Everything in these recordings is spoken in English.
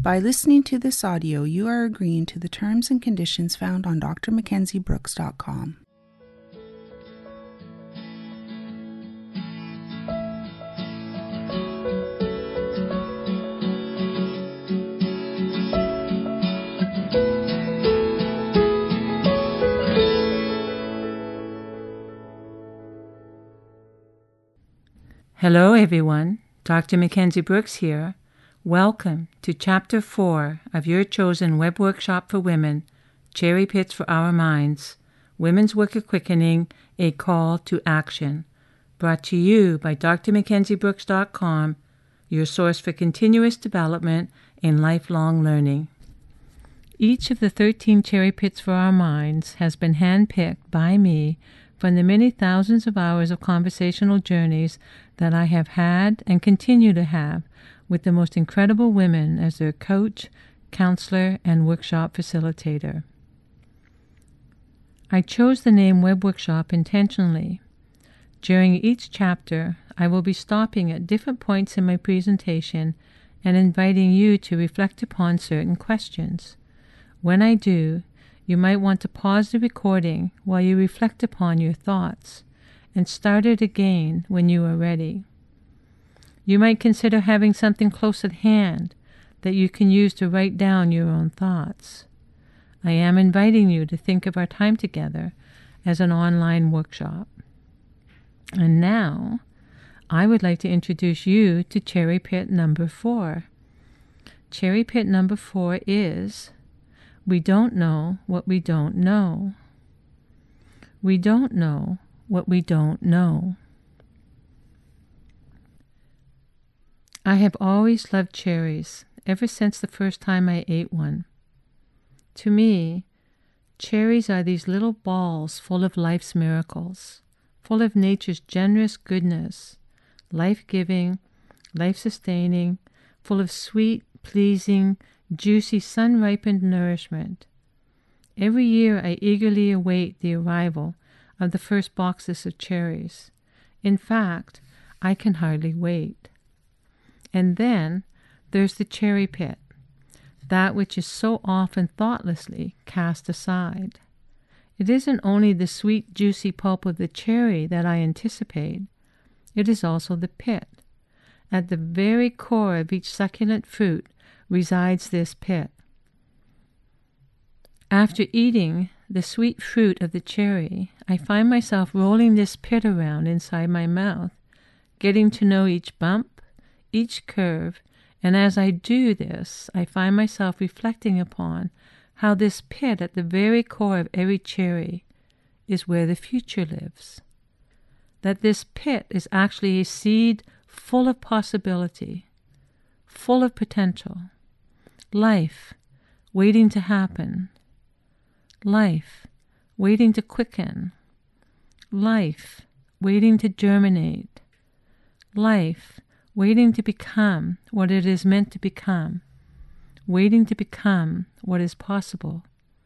By listening to this audio, you are agreeing to the terms and conditions found on drmackenzie-brooks.com. Hello everyone, Dr. Mackenzie Brooks here. Welcome to Chapter 4 of your chosen web workshop for women, Cherry Pits for Our Minds, Women's Work of Quickening, A Call to Action, brought to you by drmackenzie-brooks.com, your source for continuous development and lifelong learning. Each of the 13 Cherry Pits for Our Minds has been handpicked by me from the many thousands of hours of conversational journeys that I have had and continue to have with the most incredible women as their coach, counselor, and workshop facilitator. I chose the name Web Workshop intentionally. During each chapter, I will be stopping at different points in my presentation and inviting you to reflect upon certain questions. When I do, you might want to pause the recording while you reflect upon your thoughts and start it again when you are ready. You might consider having something close at hand that you can use to write down your own thoughts. I am inviting you to think of our time together as an online workshop. And now, I would like to introduce you to Cherry Pit number 4. Cherry Pit number 4 is, we don't know what we don't know. We don't know what we don't know. I have always loved cherries, ever since the first time I ate one. To me, cherries are these little balls full of life's miracles, full of nature's generous goodness, life-giving, life-sustaining, full of sweet, pleasing, juicy, sun-ripened nourishment. Every year I eagerly await the arrival of the first boxes of cherries. In fact, I can hardly wait. And then there's the cherry pit, that which is so often thoughtlessly cast aside. It isn't only the sweet, juicy pulp of the cherry that I anticipate. It is also the pit. At the very core of each succulent fruit resides this pit. After eating the sweet fruit of the cherry, I find myself rolling this pit around inside my mouth, getting to know each bump, each curve, and as I do this, I find myself reflecting upon how this pit at the very core of every cherry is where the future lives. That this pit is actually a seed full of possibility, full of potential, life waiting to happen, life waiting to quicken, life waiting to germinate, life waiting to become what it is meant to become, waiting to become what is possible.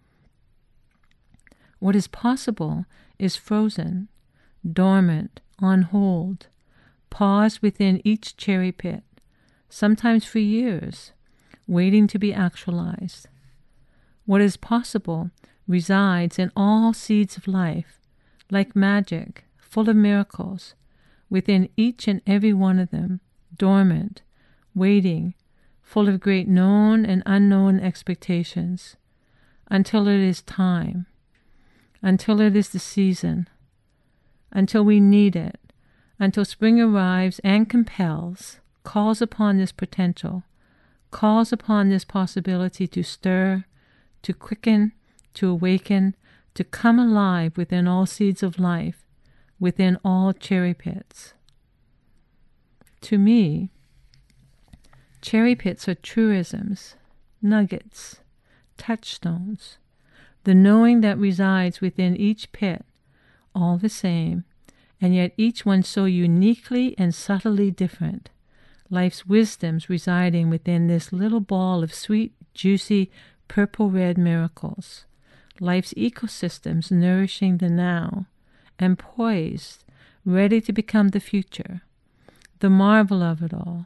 What is possible is frozen, dormant, on hold, paused within each cherry pit, sometimes for years, waiting to be actualized. What is possible resides in all seeds of life, like magic, full of miracles, within each and every one of them, dormant, waiting, full of great known and unknown expectations, until it is time, until it is the season, until we need it, until spring arrives and compels, calls upon this potential, calls upon this possibility to stir, to quicken, to awaken, to come alive within all seeds of life, within all cherry pits. To me, cherry pits are truisms, nuggets, touchstones, the knowing that resides within each pit, all the same, and yet each one so uniquely and subtly different, life's wisdoms residing within this little ball of sweet, juicy, purple-red miracles, life's ecosystems nourishing the now, and poised, ready to become the future, the marvel of it all,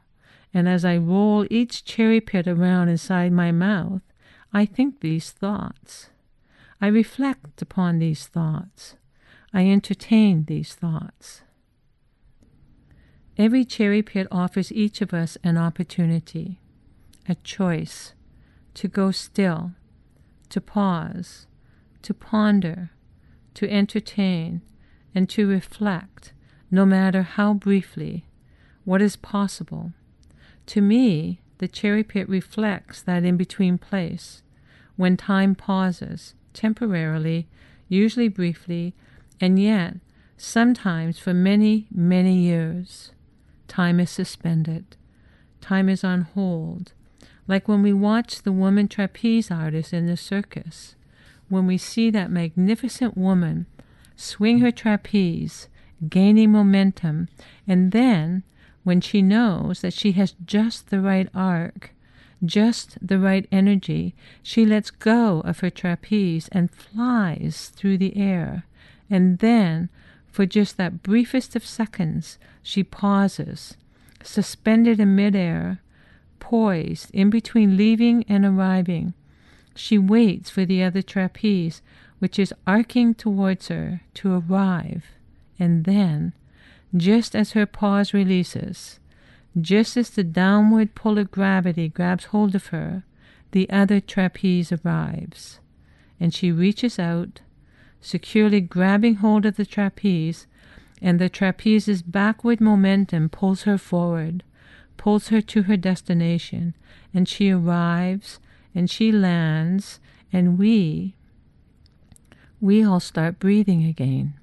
And as I roll each cherry pit around inside my mouth, I think these thoughts. I reflect upon these thoughts. I entertain these thoughts. Every cherry pit offers each of us an opportunity, a choice, to go still, to pause, to ponder, to entertain, and to reflect, no matter how briefly, what is possible. To me, the cherry pit reflects that in-between place, when time pauses, temporarily, usually briefly, and yet sometimes for many, many years. Time is suspended. Time is on hold. Like when we watch the woman trapeze artist in the circus, when we see that magnificent woman swing her trapeze, gaining momentum, and then when she knows that she has just the right arc, just the right energy, she lets go of her trapeze and flies through the air. And then, for just that briefest of seconds, she pauses, suspended in midair, poised in between leaving and arriving. She waits for the other trapeze, which is arcing towards her, to arrive. And then, just as her pause releases, just as the downward pull of gravity grabs hold of her, the other trapeze arrives. And she reaches out, securely grabbing hold of the trapeze, and the trapeze's backward momentum pulls her forward, pulls her to her destination, and she arrives, and she lands, and we all start breathing again.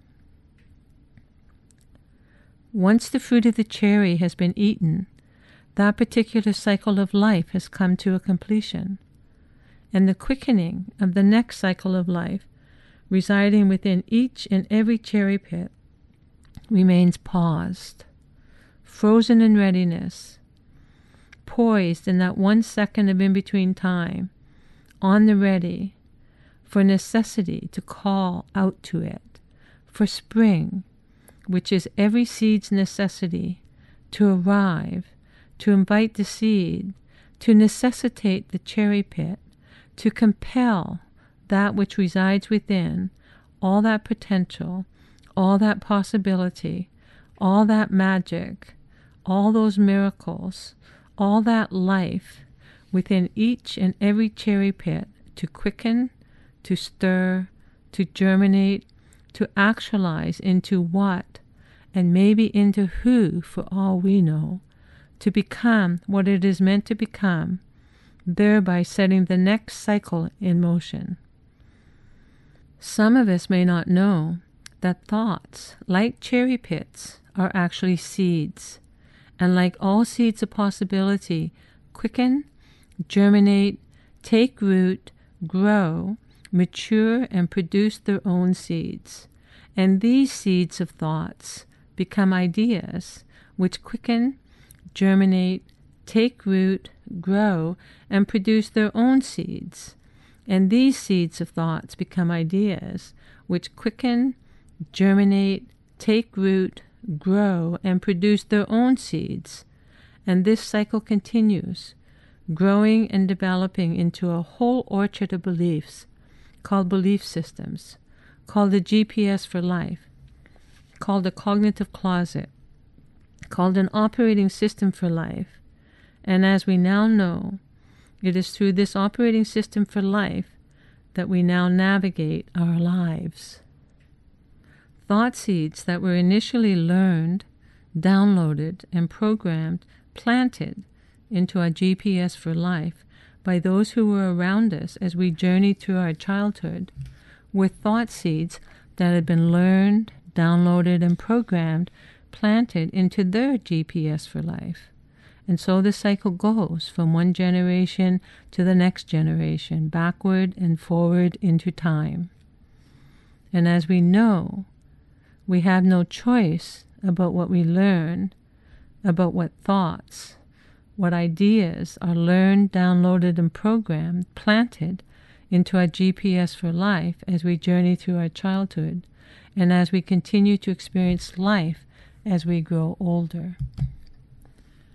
Once the fruit of the cherry has been eaten, that particular cycle of life has come to a completion, and the quickening of the next cycle of life, residing within each and every cherry pit, remains paused, frozen in readiness, poised in that 1 second of in-between time, on the ready, for necessity to call out to it, for spring, which is every seed's necessity, to arrive, to invite the seed, to necessitate the cherry pit, to compel that which resides within, all that potential, all that possibility, all that magic, all those miracles, all that life within each and every cherry pit, to quicken, to stir, to germinate, to actualize into what, and maybe into who, for all we know, to become what it is meant to become, thereby setting the next cycle in motion. Some of us may not know that thoughts, like cherry pits, are actually seeds, and like all seeds of possibility, quicken, germinate, take root, grow, mature, and produce their own seeds. And these seeds of thoughts become ideas which quicken, germinate, take root, grow, and produce their own seeds. And these seeds of thoughts become ideas which quicken, germinate, take root, grow, and produce their own seeds. And this cycle continues, growing and developing into a whole orchard of beliefs, called belief systems, called the GPS for life, called a cognitive closet, called an operating system for life. And as we now know, it is through this operating system for life that we now navigate our lives. Thought seeds that were initially learned, downloaded, and programmed, planted into our GPS for life by those who were around us as we journeyed through our childhood, were thought seeds that had been learned, downloaded, and programmed, planted into their GPS for life. And so the cycle goes from one generation to the next generation, backward and forward into time. And as we know, we have no choice about what we learn, about what thoughts, what ideas are learned, downloaded, and programmed, planted into our GPS for life as we journey through our childhood and as we continue to experience life as we grow older.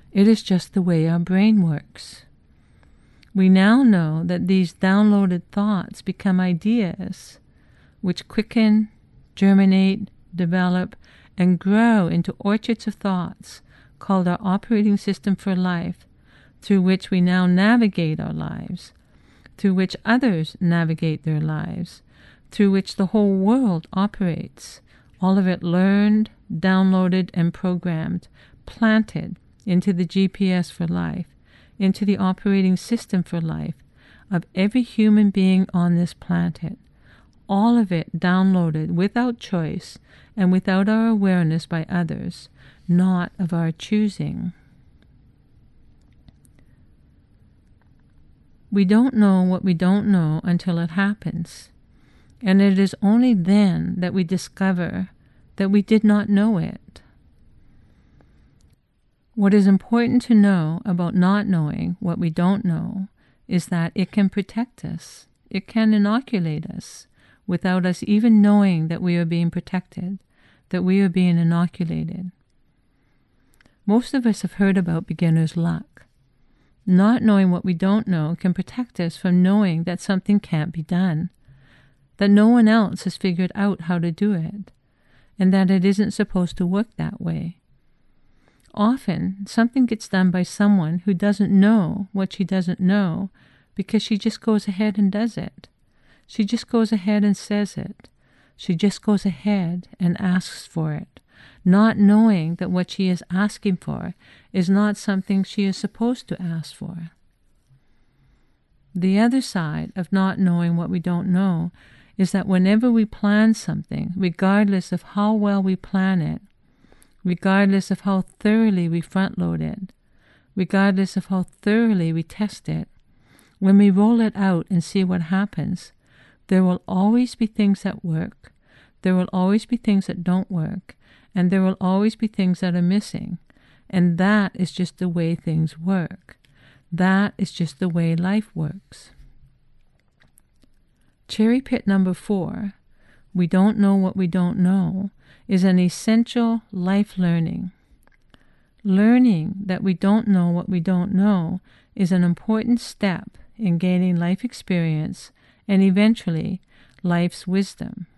It is just the way our brain works. We now know that these downloaded thoughts become ideas, which quicken, germinate, develop, and grow into orchards of thoughts called our operating system for life, through which we now navigate our lives, through which others navigate their lives, through which the whole world operates, all of it learned, downloaded, and programmed, planted into the GPS for life, into the operating system for life of every human being on this planet. All of it downloaded without choice and without our awareness by others, not of our choosing. We don't know what we don't know until it happens, and it is only then that we discover that we did not know it. What is important to know about not knowing what we don't know is that it can protect us. It can inoculate us without us even knowing that we are being protected, that we are being inoculated. Most of us have heard about beginner's luck. Not knowing what we don't know can protect us from knowing that something can't be done, that no one else has figured out how to do it, and that it isn't supposed to work that way. Often, something gets done by someone who doesn't know what she doesn't know because she just goes ahead and does it. She just goes ahead and says it. She just goes ahead and asks for it, not knowing that what she is asking for is not something she is supposed to ask for. The other side of not knowing what we don't know is that whenever we plan something, regardless of how well we plan it, regardless of how thoroughly we front-load it, regardless of how thoroughly we test it, when we roll it out and see what happens, there will always be things that work, there will always be things that don't work, and there will always be things that are missing. And that is just the way things work. That is just the way life works. Cherry pit number 4, we don't know what we don't know, is an essential life learning. Learning that we don't know what we don't know is an important step in gaining life experience and eventually life's wisdom.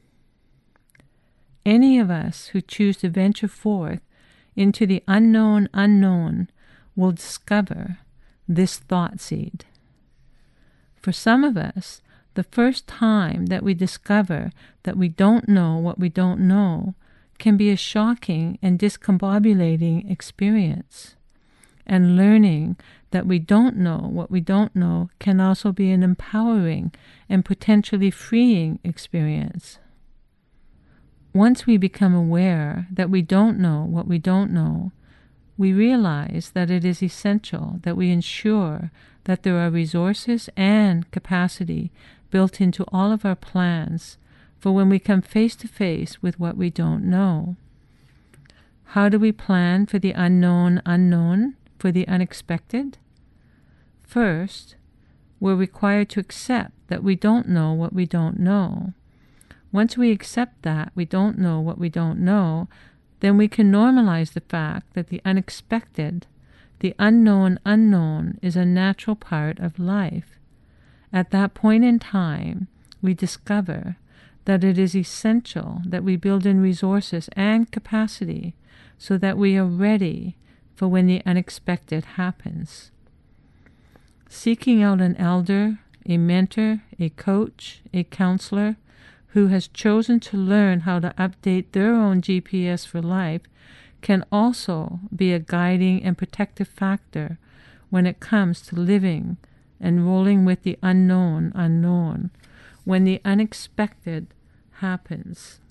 Any of us who choose to venture forth into the unknown unknown will discover this thought seed. For some of us, the first time that we discover that we don't know what we don't know can be a shocking and discombobulating experience. And learning that we don't know what we don't know can also be an empowering and potentially freeing experience. Once we become aware that we don't know what we don't know, we realize that it is essential that we ensure that there are resources and capacity built into all of our plans for when we come face to face with what we don't know. How do we plan for the unknown unknown, for the unexpected? First, we're required to accept that we don't know what we don't know. Once we accept that we don't know what we don't know, then we can normalize the fact that the unexpected, the unknown unknown, is a natural part of life. At that point in time, we discover that it is essential that we build in resources and capacity so that we are ready for when the unexpected happens. Seeking out an elder, a mentor, a coach, a counselor, who has chosen to learn how to update their own GPS for life can also be a guiding and protective factor when it comes to living and rolling with the unknown unknown, when the unexpected happens.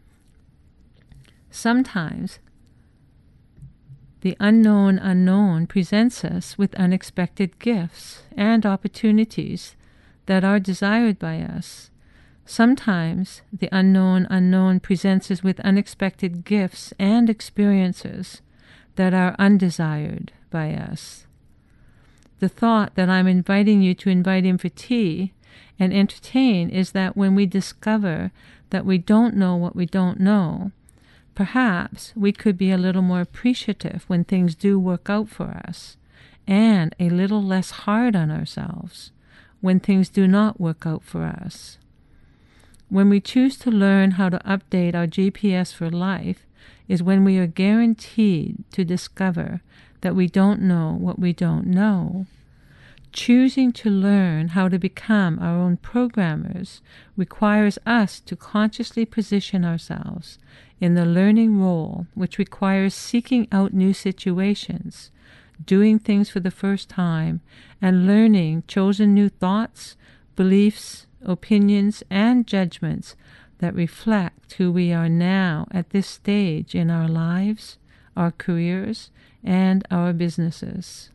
Sometimes the unknown unknown presents us with unexpected gifts and opportunities that are desired by us. Sometimes the unknown unknown presents us with unexpected gifts and experiences that are undesired by us. The thought that I'm inviting you to invite in for tea and entertain is that when we discover that we don't know what we don't know, Perhaps we could be a little more appreciative when things do work out for us, and a little less hard on ourselves when things do not work out for us. When we choose to learn how to update our GPS for life is when we are guaranteed to discover that we don't know what we don't know. Choosing to learn how to become our own programmers requires us to consciously position ourselves in the learning role, which requires seeking out new situations, doing things for the first time, and learning chosen new thoughts, beliefs, opinions, and judgments that reflect who we are now at this stage in our lives, our careers, and our businesses.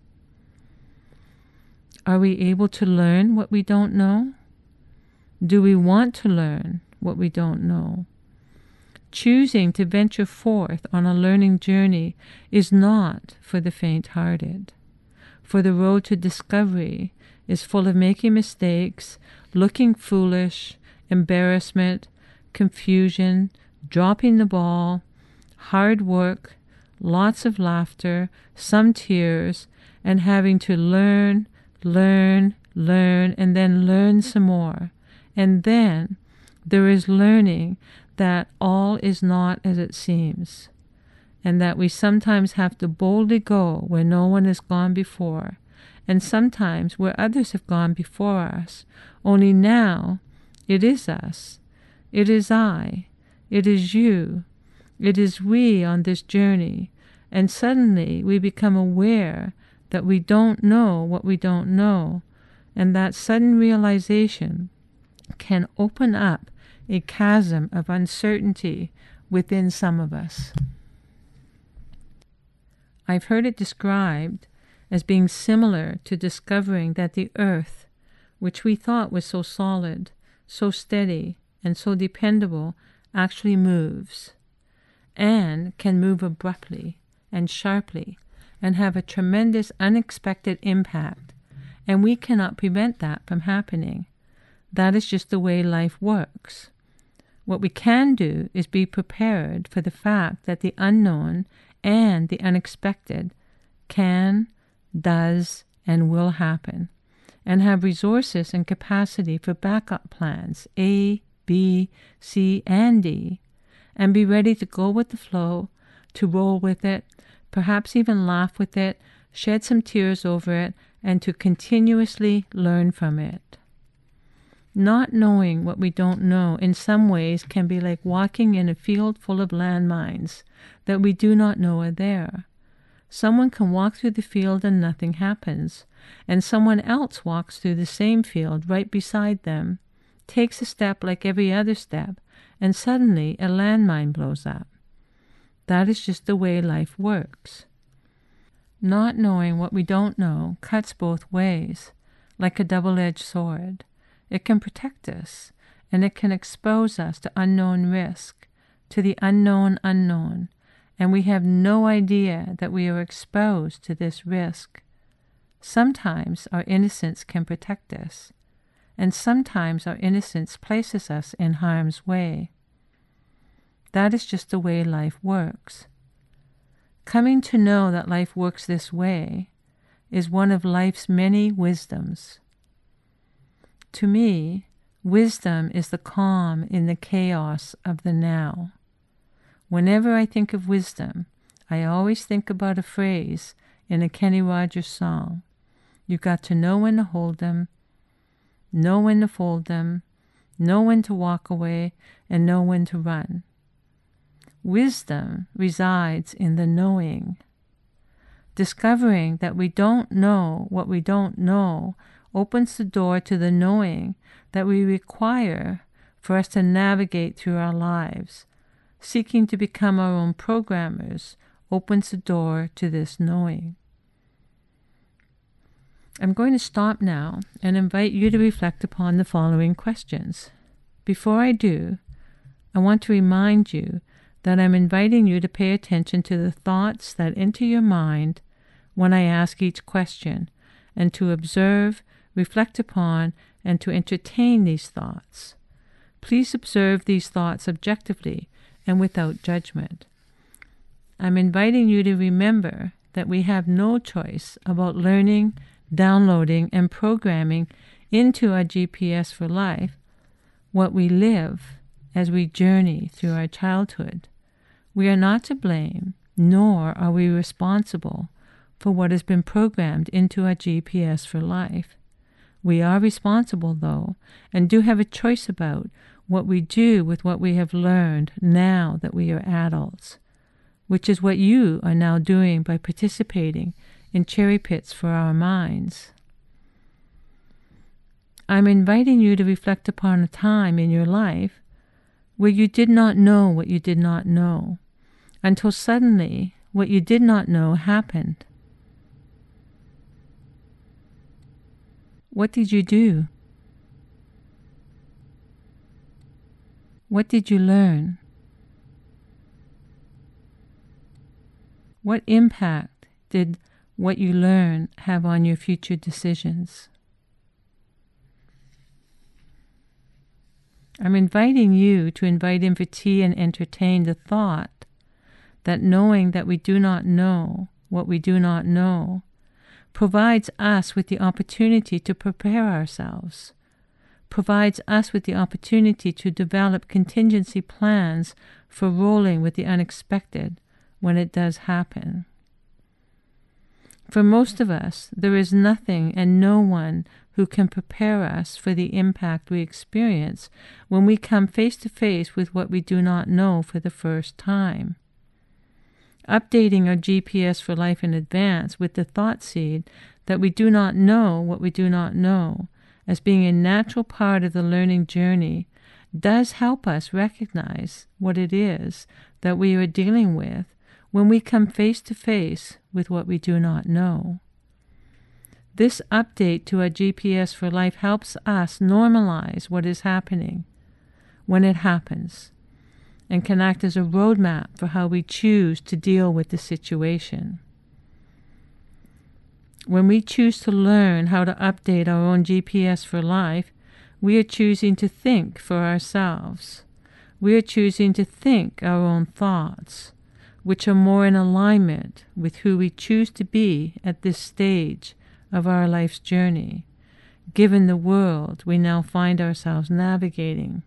Are we able to learn what we don't know? Do we want to learn what we don't know? Choosing to venture forth on a learning journey is not for the faint-hearted, for the road to discovery is full of making mistakes, looking foolish, embarrassment, confusion, dropping the ball, hard work, lots of laughter, some tears, and having to learn, and then learn some more. And then there is learning that all is not as it seems, and that we sometimes have to boldly go where no one has gone before, and sometimes where others have gone before us, only now it is us, it is I, it is you, it is we on this journey, and suddenly we become aware that we don't know what we don't know, and that sudden realization can open up a chasm of uncertainty within some of us. I've heard it described as being similar to discovering that the earth, which we thought was so solid, so steady, and so dependable, actually moves, and can move abruptly and sharply, and have a tremendous unexpected impact, and we cannot prevent that from happening. That is just the way life works. What we can do is be prepared for the fact that the unknown and the unexpected can, does, and will happen, and have resources and capacity for backup plans A, B, C, and D, and be ready to go with the flow, to roll with it, perhaps even laugh with it, shed some tears over it, and to continuously learn from it. Not knowing what we don't know in some ways can be like walking in a field full of landmines that we do not know are there. Someone can walk through the field and nothing happens, and someone else walks through the same field right beside them, takes a step like every other step, and suddenly a landmine blows up. That is just the way life works. Not knowing what we don't know cuts both ways, like a double-edged sword. It can protect us, and it can expose us to unknown risk, to the unknown, and we have no idea that we are exposed to this risk. Sometimes our innocence can protect us, and sometimes our innocence places us in harm's way. That is just the way life works. Coming to know that life works this way is one of life's many wisdoms. To me, wisdom is the calm in the chaos of the now. Whenever I think of wisdom, I always think about a phrase in a Kenny Rogers song. You got to know when to hold them, know when to fold them, know when to walk away, and know when to run. Wisdom resides in the knowing. Discovering that we don't know what we don't know opens the door to the knowing that we require for us to navigate through our lives. Seeking to become our own programmers opens the door to this knowing. I'm going to stop now and invite you to reflect upon the following questions. Before I do, I want to remind you that I'm inviting you to pay attention to the thoughts that enter your mind when I ask each question, and to observe, reflect upon, and to entertain these thoughts. Please observe these thoughts objectively and without judgment. I'm inviting you to remember that we have no choice about learning, downloading, and programming into our GPS for life what we live as we journey through our childhood. We are not to blame, nor are we responsible for what has been programmed into our GPS for life. We are responsible, though, and do have a choice about what we do with what we have learned now that we are adults, which is what you are now doing by participating in Cherry Pits for Our Minds. I'm inviting you to reflect upon a time in your life where you did not know what you did not know, until suddenly what you did not know happened. What did you do? What did you learn? What impact did what you learned have on your future decisions? I'm inviting you to invite in for tea and entertain the thought that knowing that we do not know what we do not know provides us with the opportunity to prepare ourselves, provides us with the opportunity to develop contingency plans for rolling with the unexpected when it does happen. For most of us, there is nothing and no one who can prepare us for the impact we experience when we come face to face with what we do not know for the first time. Updating our GPS for life in advance with the thought seed that we do not know what we do not know as being a natural part of the learning journey does help us recognize what it is that we are dealing with when we come face to face with what we do not know. This update to our GPS for life helps us normalize what is happening when it happens, and can act as a roadmap for how we choose to deal with the situation. When we choose to learn how to update our own GPS for life, we are choosing to think for ourselves. We are choosing to think our own thoughts, which are more in alignment with who we choose to be at this stage of our life's journey, given the world we now find ourselves navigating.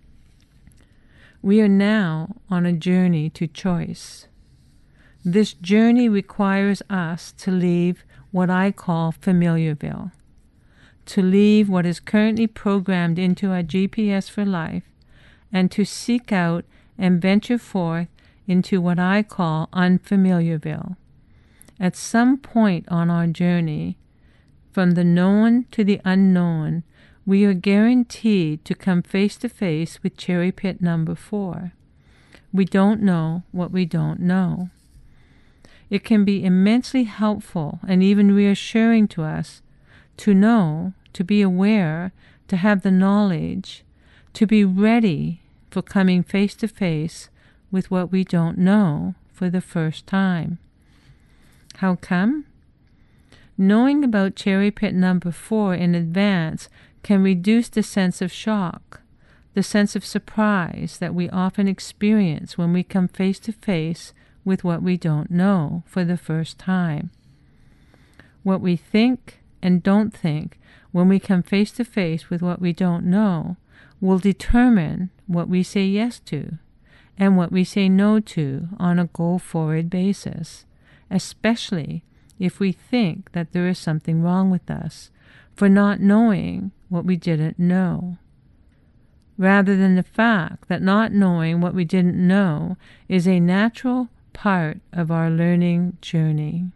We are now on a journey to choice. This journey requires us to leave what I call Familiarville, to leave what is currently programmed into our GPS for life, and to seek out and venture forth into what I call Unfamiliarville. At some point on our journey, from the known to the unknown, we are guaranteed to come face to face with Cherry Pit number 4. We don't know what we don't know. It can be immensely helpful and even reassuring to us to know, to be aware, to have the knowledge, to be ready for coming face to face with what we don't know for the first time. How come? Knowing about Cherry Pit number 4 in advance can reduce the sense of shock, the sense of surprise that we often experience when we come face to face with what we don't know for the first time. What we think and don't think when we come face to face with what we don't know will determine what we say yes to and what we say no to on a go-forward basis, especially if we think that there is something wrong with us for not knowing what we didn't know, rather than the fact that not knowing what we didn't know is a natural part of our learning journey.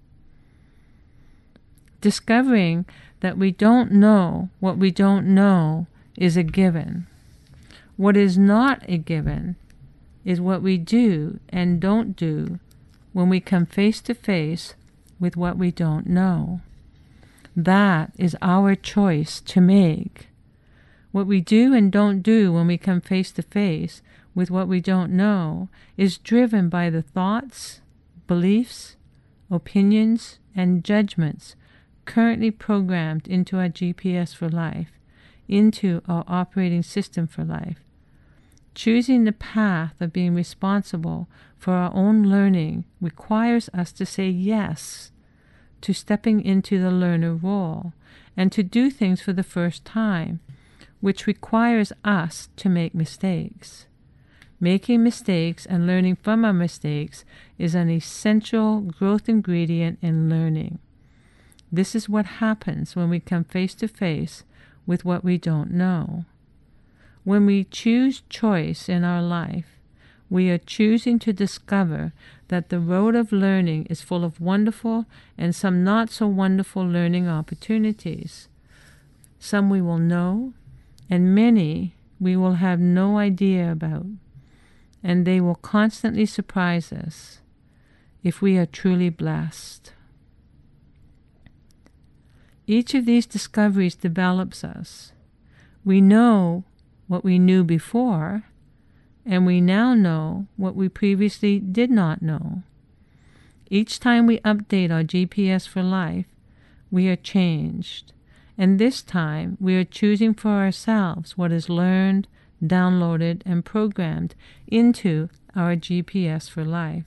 Discovering that we don't know what we don't know is a given. What is not a given is what we do and don't do when we come face to face with what we don't know. That is our choice to make. What we do and don't do when we come face to face with what we don't know is driven by the thoughts, beliefs, opinions, and judgments currently programmed into our GPS for life, into our operating system for life, Choosing the path of being responsible for our own learning requires us to say yes to stepping into the learner role and to do things for the first time, which requires us to make mistakes. Making mistakes and learning from our mistakes is an essential growth ingredient in learning. This is what happens when we come face to face with what we don't know. When we choose choice in our life, we are choosing to discover that the road of learning is full of wonderful and some not so wonderful learning opportunities. Some we will know, and many we will have no idea about, and they will constantly surprise us if we are truly blessed. Each of these discoveries develops us. We know what we knew before, and we now know what we previously did not know. Each time we update our GPS for life, we are changed, and this time we are choosing for ourselves what is learned, downloaded, and programmed into our GPS for life.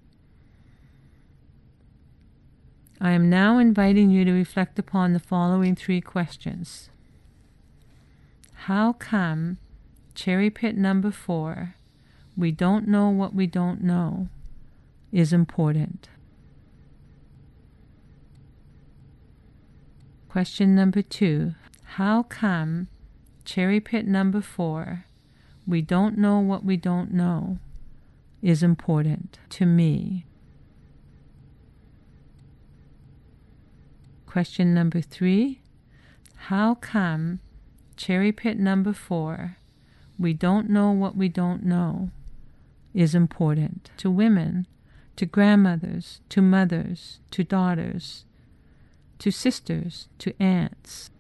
I am now inviting you to reflect upon the following 3 questions. How come cherry pit number 4, we don't know what we don't know, is important? Question number 2, how come cherry pit number 4, we don't know what we don't know, is important to me? Question number 3, how come cherry pit number 4, we don't know what we don't know, is important to women, to grandmothers, to mothers, to daughters, to sisters, to aunts?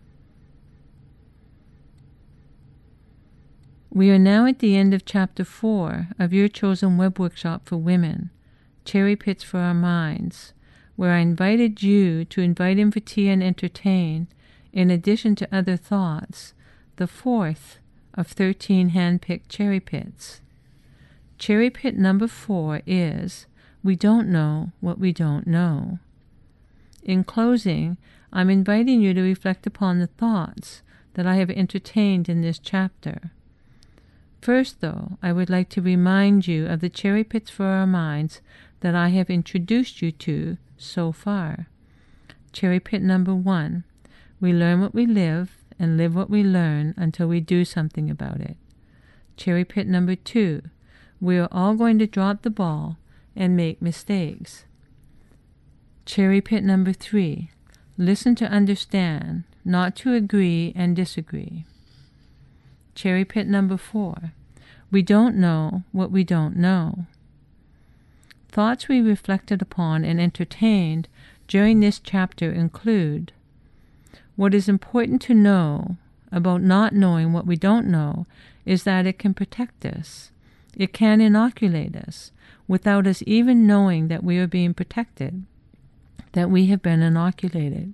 We are now at the end of Chapter 4 of Your Chosen Web Workshop for Women, Cherry Pits for Our Minds, where I invited you to invite in for tea and entertain, in addition to other thoughts, the 4th of 13 hand-picked cherry pits. Cherry pit number 4 is, we don't know what we don't know. In closing, I'm inviting you to reflect upon the thoughts that I have entertained in this chapter. First, though, I would like to remind you of the cherry pits for our minds that I have introduced you to so far. Cherry pit number 1, we learn what we live and live what we learn until we do something about it. Cherry pit number 2, we are all going to drop the ball and make mistakes. Cherry pit number 3, listen to understand, not to agree and disagree. Cherry pit number 4, we don't know what we don't know. Thoughts we reflected upon and entertained during this chapter include: what is important to know about not knowing what we don't know is that it can protect us. It can inoculate us without us even knowing that we are being protected, that we have been inoculated.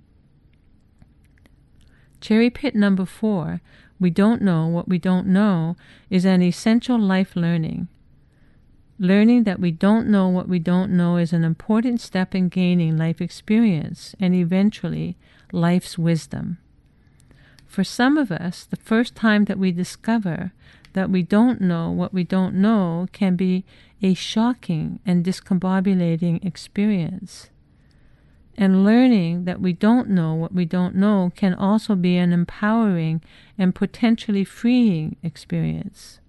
Cherry pit number 4, we don't know what we don't know, is an essential life learning. Learning that we don't know what we don't know is an important step in gaining life experience and eventually life's wisdom. For some of us, the first time that we discover that we don't know what we don't know can be a shocking and discombobulating experience. And learning that we don't know what we don't know can also be an empowering and potentially freeing experience.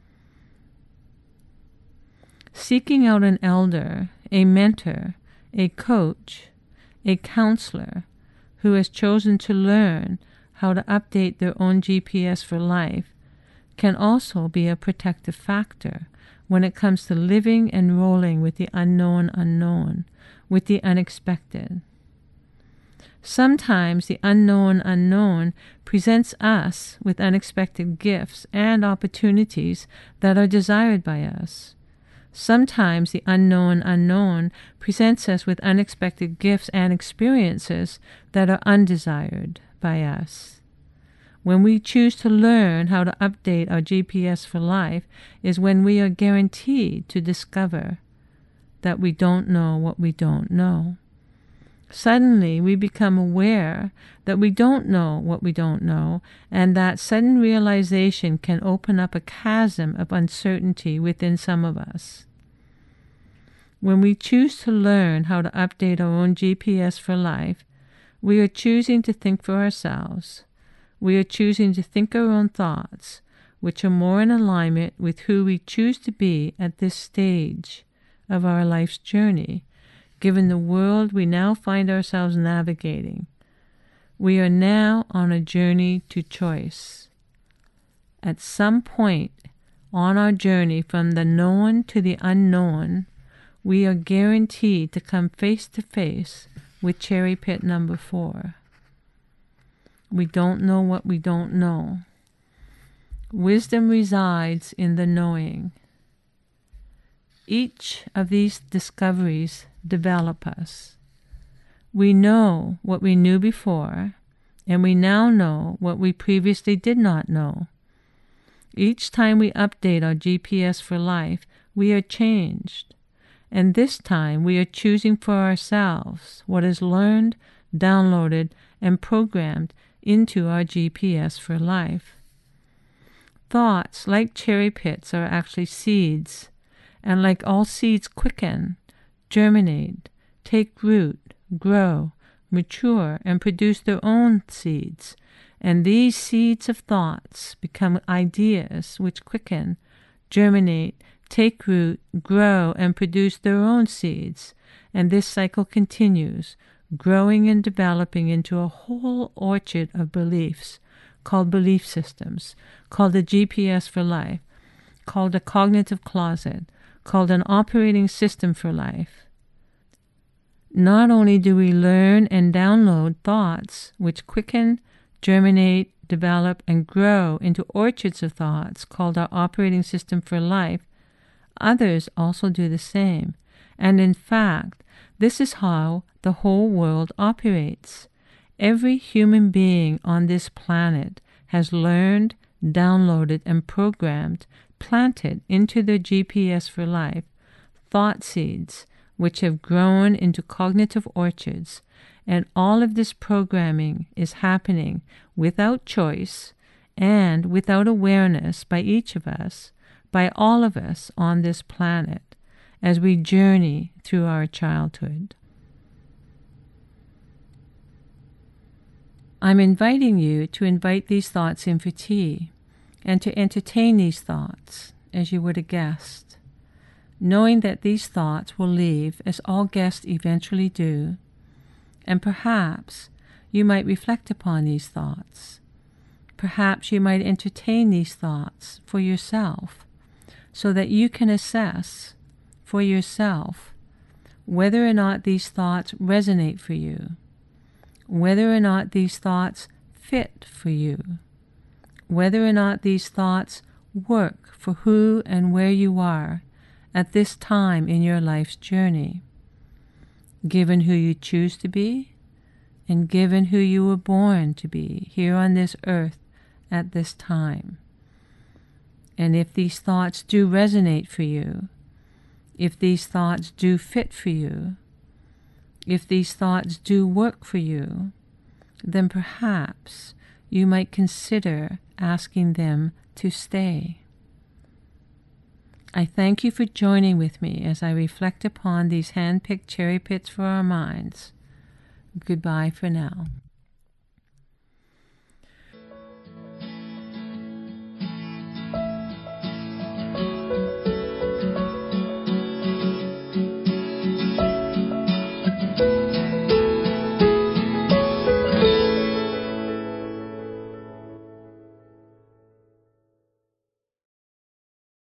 Seeking out an elder, a mentor, a coach, a counselor who has chosen to learn how to update their own GPS for life can also be a protective factor when it comes to living and rolling with the unknown, with the unexpected. Sometimes the unknown presents us with unexpected gifts and opportunities that are desired by us. Sometimes the unknown presents us with unexpected gifts and experiences that are undesired by us. When we choose to learn how to update our GPS for life is when we are guaranteed to discover that we don't know what we don't know. Suddenly, we become aware that we don't know what we don't know, and that sudden realization can open up a chasm of uncertainty within some of us. When we choose to learn how to update our own GPS for life, we are choosing to think for ourselves. We are choosing to think our own thoughts, which are more in alignment with who we choose to be at this stage of our life's journey, given the world we now find ourselves navigating. We are now on a journey to choice. At some point on our journey from the known to the unknown, we are guaranteed to come face to face with cherry pit number 4. We don't know what we don't know. Wisdom resides in the knowing. Each of these discoveries develop us. We know what we knew before, and we now know what we previously did not know. Each time we update our GPS for life, we are changed. And this time we are choosing for ourselves what is learned, downloaded, and programmed into our GPS for life. Thoughts, like cherry pits, are actually seeds, and like all seeds quicken, germinate, take root, grow, mature, and produce their own seeds. And these seeds of thoughts become ideas which quicken, germinate, take root, grow, and produce their own seeds. And this cycle continues, growing and developing into a whole orchard of beliefs, called belief systems, called a GPS for life, called a cognitive closet, called an operating system for life. Not only do we learn and download thoughts which quicken, germinate, develop, and grow into orchards of thoughts called our operating system for life, others also do the same. And in fact, this is how the whole world operates. Every human being on this planet has learned, downloaded, and programmed, planted into their GPS for life, thought seeds which have grown into cognitive orchards. And all of this programming is happening without choice and without awareness by each of us, by all of us on this planet, as we journey through our childhood. I'm inviting you to invite these thoughts in for tea and to entertain these thoughts as you would a guest, knowing that these thoughts will leave as all guests eventually do, and perhaps you might reflect upon these thoughts. Perhaps you might entertain these thoughts for yourself so that you can assess for yourself whether or not these thoughts resonate for you, whether or not these thoughts fit for you, whether or not these thoughts work for who and where you are at this time in your life's journey, given who you choose to be and given who you were born to be here on this earth at this time. And if these thoughts do resonate for you, if these thoughts do fit for you, if these thoughts do work for you, then perhaps you might consider asking them to stay. I thank you for joining with me as I reflect upon these hand-picked cherry pits for our minds. Goodbye for now.